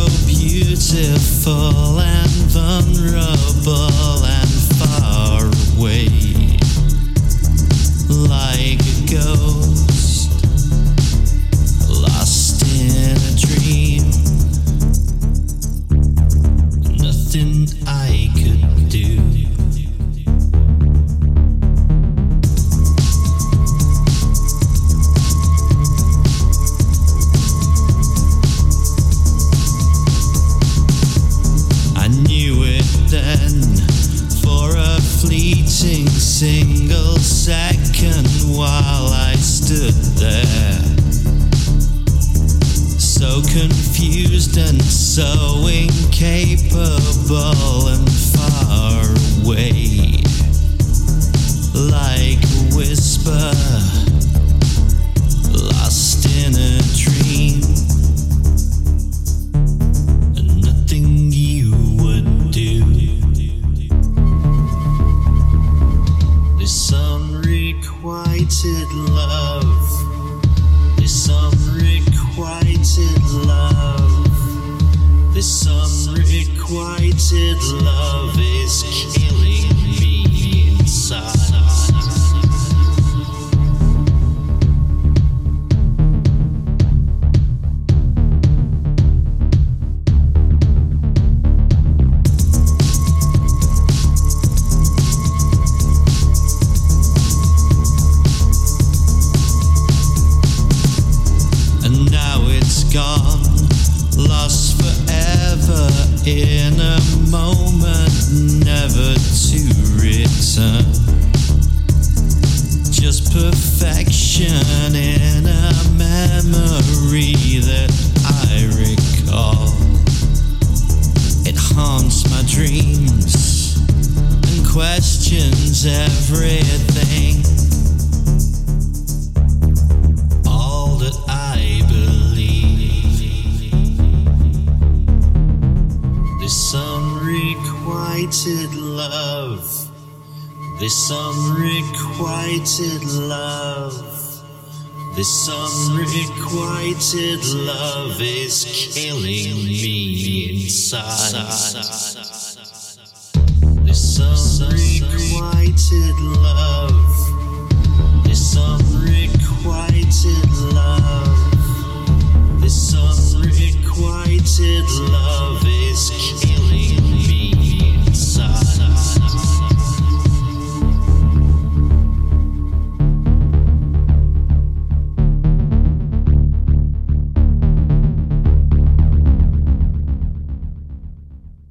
beautiful and vulnerable and far away, like a ghost lost in a dream. Nothing I could do. Then, for a fleeting single second, while I stood there, so confused and so incapable and far away, like a whisper lost in a dream. Nothing you would do. This unrequited love, this unrequited love, this unrequited love is killing me inside. Gone, lost forever in a moment, never to return. Just perfection in a memory that I recall. It haunts my dreams and questions everything. All that I believe. This unrequited love, this unrequited love, this unrequited love is killing me inside. This unrequited love, this unrequited love, this unrequited love is killing me.